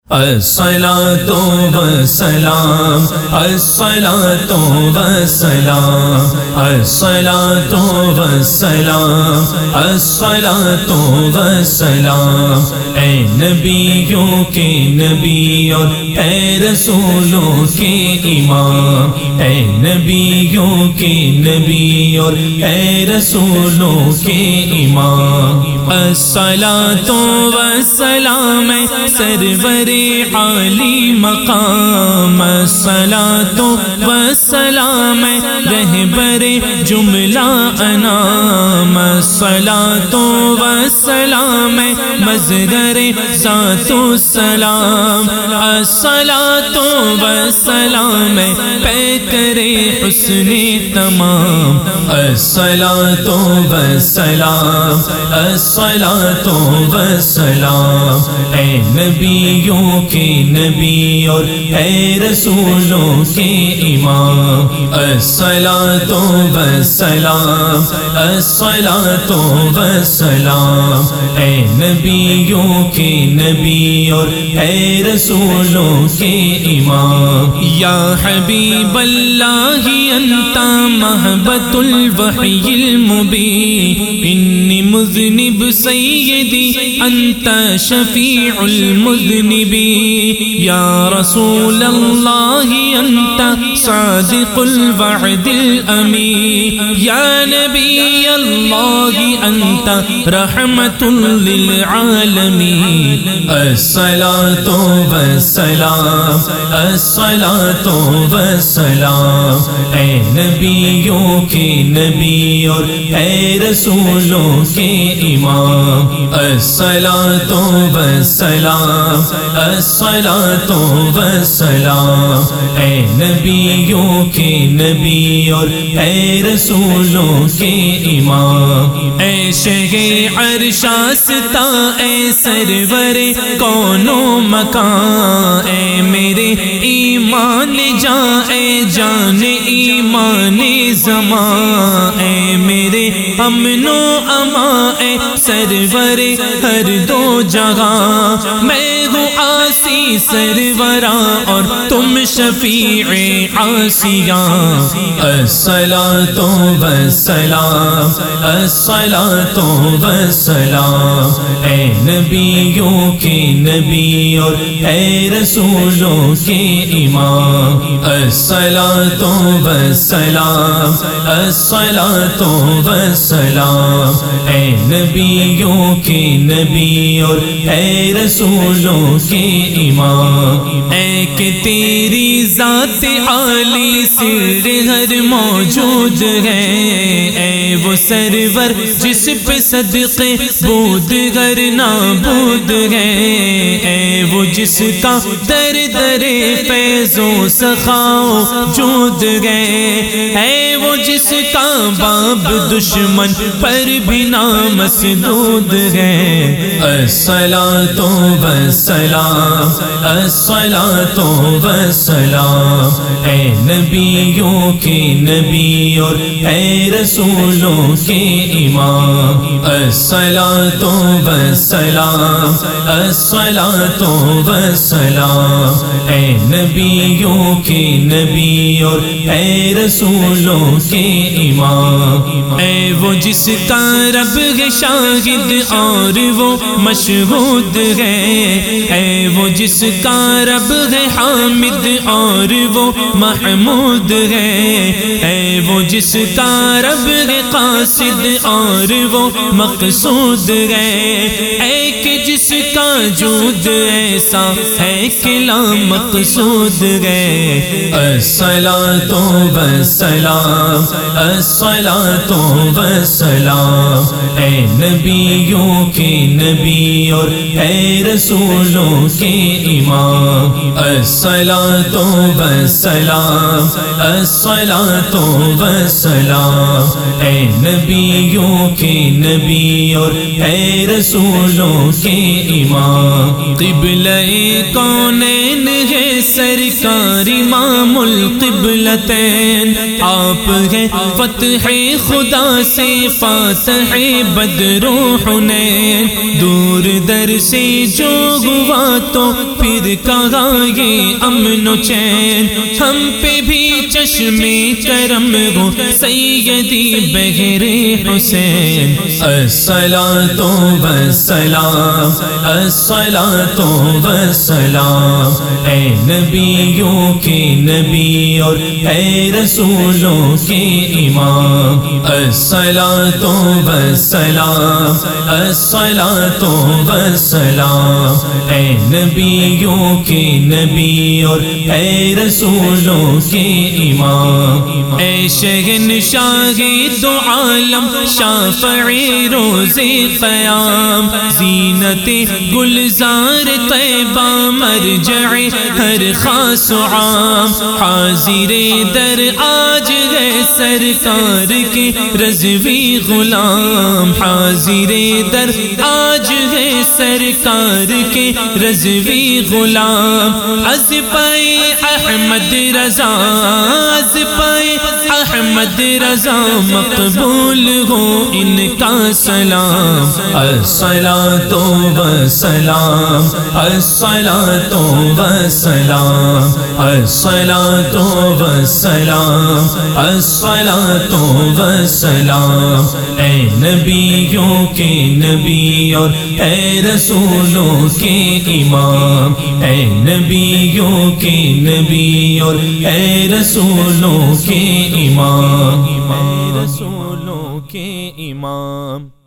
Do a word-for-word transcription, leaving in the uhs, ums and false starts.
الصلاۃ والسلام الصلاۃ والسلام الصلاۃ والسلام الصلاۃ والسلام اے نبیوں کے نبی اور اے رسولوں کے امام، اے نبیوں کے نبی اور اے رسولوں کے امام، الصلاۃ والسلام سرور عالی مقام، الصلاۃ والسلام رہبر جملہ انام، الصلاۃ والسلام مظہر ذات السلام، الصلاۃ والسلام پیکر حسن تمام، الصلاۃ والسلام الصلاۃ والسلام اے نبیوں کے نبی اور اے رسولوں کے امام، الصلاۃ والسلام الصلاۃ والسلام اے نبیوں کے نبی اور اے رسولوں کے امام، یا حبیب اللہ انت محبت الوحی المبین، انی مذنب سیدی انت شفیع المذنبین، یا رسول اللہ انت صادق الوعد الامین، یا نبی اللہ انت رحمت للعالمین، الصلاۃ والسلام الصلاۃ والسلام اے نبیوں کے نبی اور اے رسولوں کے امام، الصلاۃ والسلام الصلاۃ والسلام اے نبیوں کے نبی اور اے رسولوں کے امام، اے شہ عرشاستا اے سرور کون و مکان، اے میرے ایمان جان اے جان ایمان زمان، اے میرے امن و امان اے سرور ہر دو جگہ، میں ہوں عاصی سرورا اور تم شفیع عاصیاں، الصلاۃ والسلام الصلاۃ والسلام اے نبیوں کے نبی اور اے رسولوں کے امام، الصلاۃ والسلام الصلاۃ والسلام اے نبیوں کے نبی اور اے رسولوں کے امام، اے کہ تیری ذات عالی سر ہر موجود ہے، اے وہ سرور جس پہ صدقے بود گر نابود ہے، اے وہ جس کا در در فیض و سخاؤ جود ہے، اے وہ جس کا باب دشمن پر بھی نامسدود ہے، الصلاۃ والسلام الصلاۃ والسلام اے نبیوں کے نبی اور اے رسولوں کے امام، الصلاۃ والسلام الصلاۃ والسلام اے نبیوں کے نبی اور اے رسولوں کے امام، اے وہ جس کا رب ہے شاہد اور وہ مشہود ہے، اے وہ جس کا رب ہے حامد اور وہ محمود ہے، اے وہ جس کا رب ہے قاصد اور وہ مقصود ہے، اے کہ جس کا جود ایسا ہے کہ لا مقصود ہے، الصلاۃ والسلام الصلاۃ والسلام اے نبیوں کے نبی اور اے رسولوں کے امام، الصلاۃ والسلام الصلاۃ والسلام اے اے نبیوں کے نبی اور اے رسولوں کے امام قبلہ کونین ہے سرکار امام القبلتین آپ ہے فتح خدا سے فاتح بدر و حنین دور در سے جو ہوا تو پھر کہا یہ امن و چین ہم پہ بھی چشم کرم ہو سیدی بغیر حسین الصلاۃ والسلام الصلاۃ والسلام اے نبیوں کے نبی اور اے رسولوں کے امام الصلاۃ والسلام الصلاۃ والسلام اے نبیوں کے نبی اور اے رسولوں کے امام اے شہنشاہ دو عالم شافعی روز قیام زینت گلزار طیبہ مرجع ہر خاص و عام حاضر در آج ہے سرکار کے رضوی غلام حاضر در آج ہے سرکار کے رضوی غلام از پائے احمد رضا از پائے احمد رضا مقبول ہو ان کا سلام الصلاۃ والسلام الصلاۃ والسلام الصلاۃ والسلام الصلاۃ والسلام اے نبیوں کے نبی اور اے رسولوں کے امام اے نبیوں کے نبی اور اے رسولوں کے امام اے رسولوں کے امام